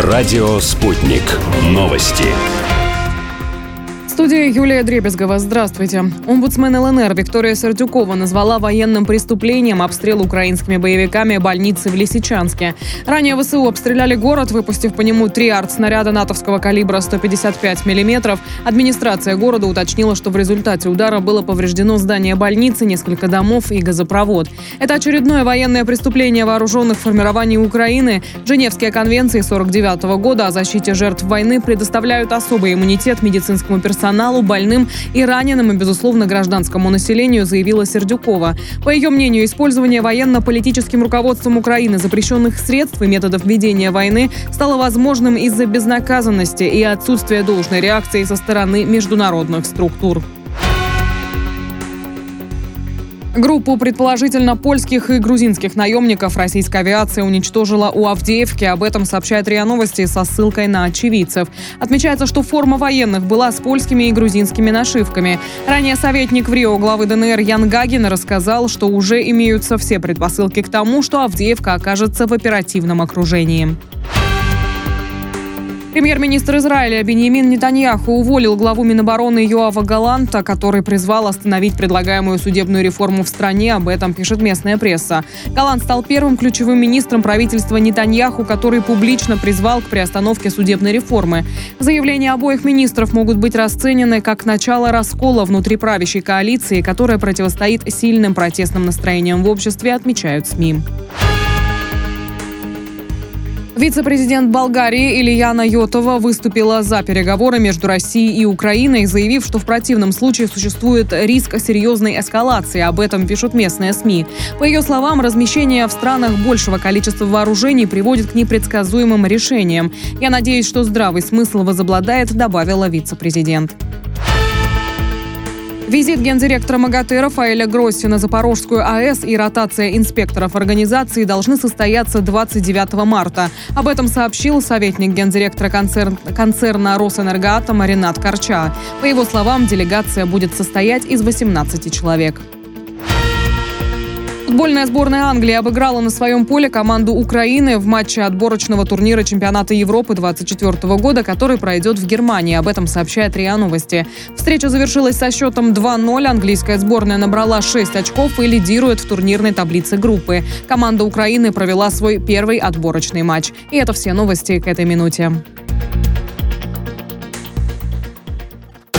Радио «Спутник». Новости. В студии Юлия Дребезгова. Здравствуйте. Омбудсмен ЛНР Виктория Сердюкова назвала военным преступлением обстрел украинскими боевиками больницы в Лисичанске. Ранее ВСУ обстреляли город, выпустив по нему 3 артснаряда натовского калибра 155 мм. Администрация города уточнила, что в результате удара было повреждено здание больницы, несколько домов и газопровод. Это очередное военное преступление вооруженных формирований Украины. Женевские конвенции 1949 года о защите жертв войны предоставляют особый иммунитет медицинскому персоналу, больным и раненым, и, безусловно, гражданскому населению, заявила Сердюкова. По ее мнению, использование военно-политическим руководством Украины запрещенных средств и методов ведения войны стало возможным из-за безнаказанности и отсутствия должной реакции со стороны международных структур. Группу предположительно польских и грузинских наемников российская авиация уничтожила у Авдеевки. Об этом сообщает РИА Новости со ссылкой на очевидцев. Отмечается, что форма военных была с польскими и грузинскими нашивками. Ранее советник в Рио главы ДНР Ян Гагин рассказал, что уже имеются все предпосылки к тому, что Авдеевка окажется в оперативном окружении. Премьер-министр Израиля Биньямин Нетаньяху уволил главу Минобороны Йоава Галанта, который призвал остановить предлагаемую судебную реформу в стране. Об этом пишет местная пресса. Галант стал первым ключевым министром правительства Нетаньяху, который публично призвал к приостановке судебной реформы. Заявления обоих министров могут быть расценены как начало раскола внутри правящей коалиции, которая противостоит сильным протестным настроениям в обществе, отмечают СМИ. Вице-президент Болгарии Илияна Йотова выступила за переговоры между Россией и Украиной, заявив, что в противном случае существует риск серьезной эскалации. Об этом пишут местные СМИ. По ее словам, размещение в странах большего количества вооружений приводит к непредсказуемым решениям. «Я надеюсь, что здравый смысл возобладает», добавила вице-президент. Визит гендиректора МАГАТЭ Рафаэля Гросси на Запорожскую АЭС и ротация инспекторов организации должны состояться 29 марта. Об этом сообщил советник гендиректора концерна «Росэнергоатом» Ринат Корча. По его словам, делегация будет состоять из 18 человек. Футбольная сборная Англии обыграла на своем поле команду Украины в матче отборочного турнира чемпионата Европы 2024 года, который пройдет в Германии. Об этом сообщает РИА Новости. Встреча завершилась со счетом 2-0. Английская сборная набрала 6 очков и лидирует в турнирной таблице группы. Команда Украины провела свой первый отборочный матч. И это все новости к этой минуте.